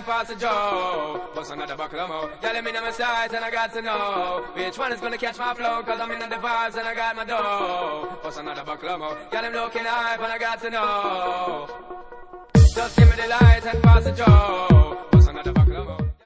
and pass a Joe. Bust another buckle of more. Yeah, let me know my size and I got to know which one is gonna catch my flow, cause I'm in the vibes and I got my dough. Bust another buckle of more. Yeah, them looking hype and I got to know. Just give me the light and pass the Joe. Bust another buckle of more.